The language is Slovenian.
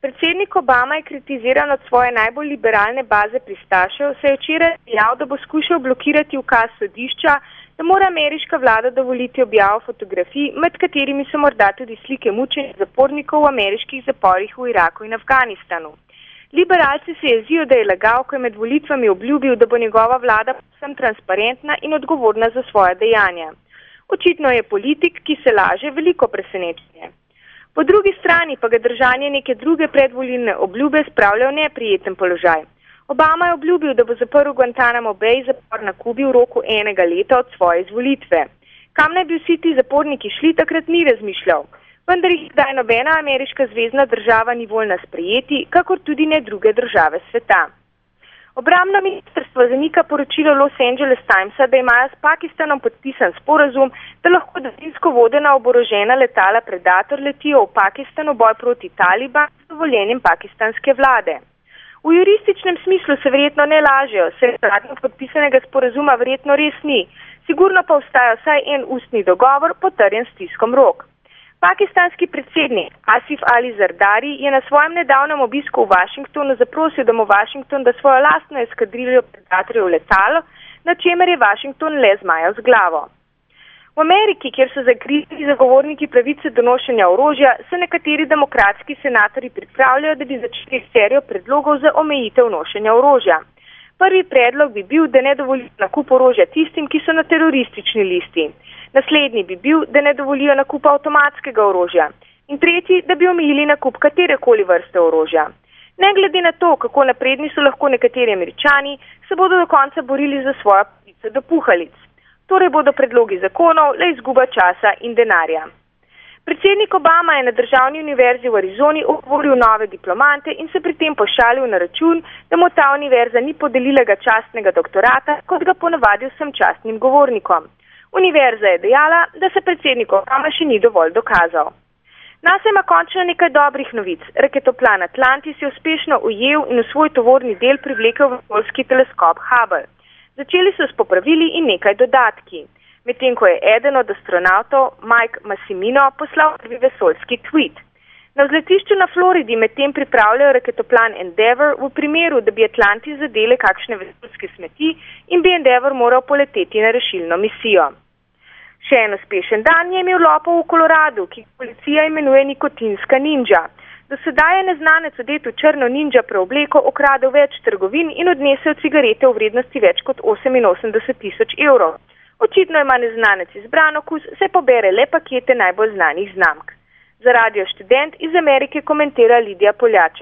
Predsednik Obama je kritiziran od svoje najbolj liberalne baze pristašev, saj je včeraj dejal, da bo skušal blokirati ukaz sodišča, da mora ameriška vlada dovoliti objavo fotografij, med katerimi so morda tudi slike mučenih zapornikov v ameriških zaporih v Iraku in Afganistanu. Liberalci se jezijo, da je lagal, ko je med volitvami obljubil, da bo njegova vlada povsem transparentna in odgovorna za svoje dejanja. Očitno je politik, ki se laže, veliko presenečenje. Po drugi strani pa ga držanje neke druge predvolilne obljube spravlja v neprijeten položaj. Obama je obljubil, da bo zaprl Guantanamo Bay zapor na Kubi v roku 1 leta od svoje izvolitve. Kam naj bi vsi ti zaporniki šli, takrat ni razmišljal, vendar jih zdaj nobena ameriška zvezna država ni voljna sprejeti, kakor tudi ne druge države sveta. Obrambno ministrstvo zanika poročilo Los Angeles Timesa, da imajo s Pakistanom podpisan sporazum, da lahko daljinsko vodena oborožena letala Predator letijo v Pakistanu boj proti Taliban s dovoljenjem pakistanske vlade. V jurističnem smislu se verjetno ne lažejo, saj zadnjega podpisanega sporazuma verjetno res ni. Sigurno pa obstaja vsaj en ustni dogovor, potrjen s stiskom rok. Pakistanski predsednik Asif Ali Zardari je na svojem nedavnem obisku v Washingtonu zaprosil, da mu Washington da svojo lastno eskadriljo Predatorjev letalo, na čemer je Washington le zmajal z glavo. V Ameriki, kjer so zagrizli zagovorniki pravice do nošenja orožja, se nekateri demokratski senatorji pripravljajo, da bi začeli serijo predlogov za omejitev nošenja orožja. Prvi predlog bi bil, da ne dovolijo nakup orožja tistim, ki so na teroristični listi. Naslednji bi bil, da ne dovolijo nakup avtomatskega orožja. In tretji, da bi omejili nakup katerekoli vrste orožja. Ne glede na to, kako napredni so lahko nekateri Američani, se bodo do konca borili za svojo pravico do puhalic. Torej bodo predlogi zakonov le izguba časa in denarja. Predsednik Obama je na državni univerzi v Arizoni ogovoril nove diplomante in se pri tem pošalil na račun, da mu ta univerza ni podelila častnega doktorata, kot ga ponavadi vsem častnim govornikom. Univerza je dejala, da se predsednik Obama še ni dovolj dokazal. NASA ima končno nekaj dobrih novic. Raketoplan Atlantis je uspešno ujel in v svoj tovorni del privlekel vesoljski teleskop Hubble. Začeli so s popravili in nekaj dodatki, medtem ko je eden od astronautov, Mike Massimino, poslal prvi vesoljski tweet. Na vzletišču na Floridi medtem pripravljajo raketoplan Endeavour v primeru, da bi Atlantis zadele kakšne vesoljske smeti in bi Endeavour moral poleteti na rešilno misijo. Še en uspešen dan je imel lopov v Koloradu, ki policija imenuje nikotinska ninja. Do sedaj je neznanec odet v črno ninja preobleko okradel več trgovin in odnesel cigarete v vrednosti več kot 88.000 evrov. Očitno ima neznanec izbran okus, saj pobere le pakete najbolj znanih znamk. Za Radio Študent iz Amerike komentira Lidija Poljaček.